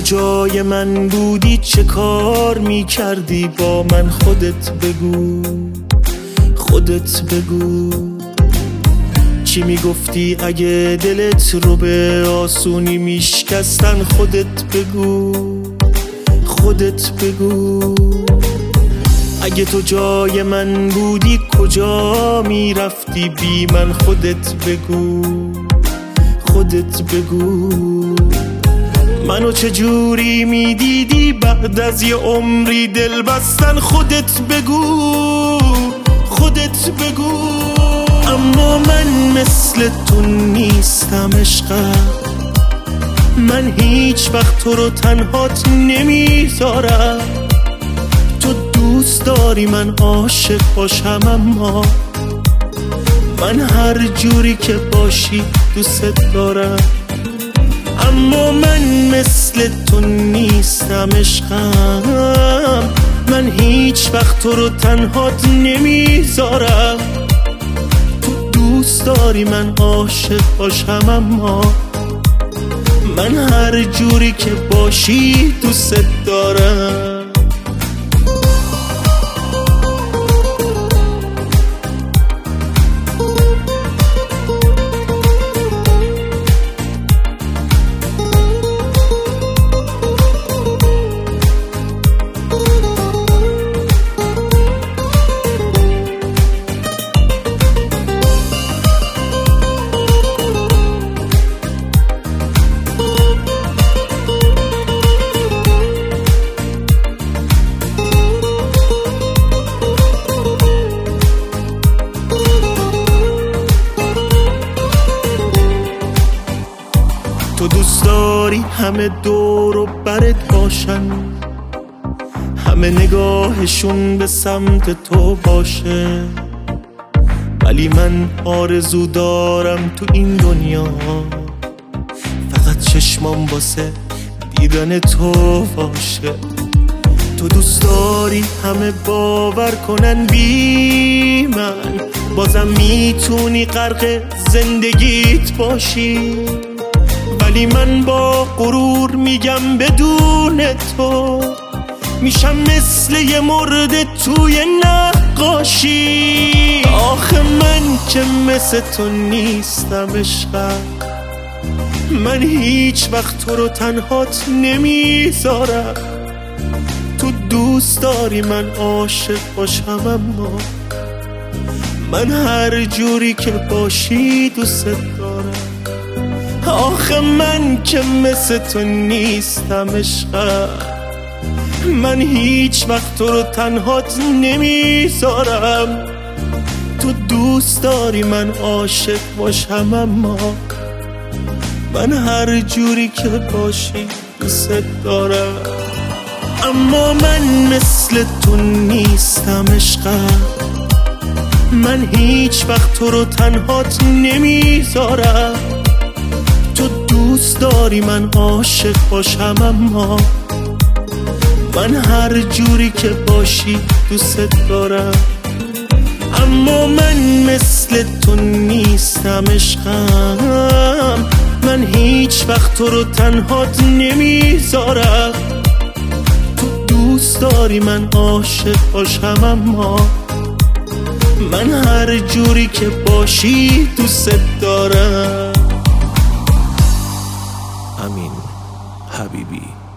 جای من بودی چه کار میکردی با من؟ خودت بگو، خودت بگو. چی میگفتی اگه دلت رو به آسونی میشکستن؟ خودت بگو، خودت بگو. اگه تو جای من بودی کجا میرفتی بی من؟ خودت بگو، خودت بگو. منو چجوری میدیدی بعد از یه عمری دل بستن؟ خودت بگو، خودت بگو. اما من مثل تو نیستم عشقم، من هیچ وقت تو رو تنهات نمیذارم. تو دوست داری من عاشق باشم، اما من هر جوری که باشی دوست دارم. اما من مثل تو نیستم عشقم، من هیچ وقت تو رو تنهات نمیذارم. تو دوست داری من عاشق باشم، اما من هر جوری که باشی دوست دارم. تو دوست داری همه دور و برت باشن، همه نگاهشون به سمت تو باشه، ولی من آرزو دارم تو این دنیا فقط چشمام واسه دیدن تو باشه. تو دوست داری همه باور کنن بی من، بازم میتونی غرق زندگیت باشی، ولی من با غرور میگم بدون تو میشم مثل یه مرده توی نقاشی. آخه من که مثل تو نیستم عشقم، من هیچ وقت تو رو تنهات نمیذارم. تو دوست داری من عاشق باشم، اما من هر جوری که باشی دوست دارم. آخه من که مثل تو نیستم عشقم، من هیچ وقت تو رو تنهات نمیذارم. تو دوست داری من عاشق باشم، اما من هر جوری که باشی دوست دارم. اما من مثل تو نیستم عشقم، من هیچ وقت تو رو تنهات نمیذارم. تو دوست داری من عاشق باشم، اما من هر جوری که باشی دوست دارم. اما من مثل تو نیستم عشقم، من هیچ وقت تو رو تنهات نمیذارم. تو دوست داری من عاشق باشم، اما من هر جوری که باشی دوست دارم. امین حبیبی.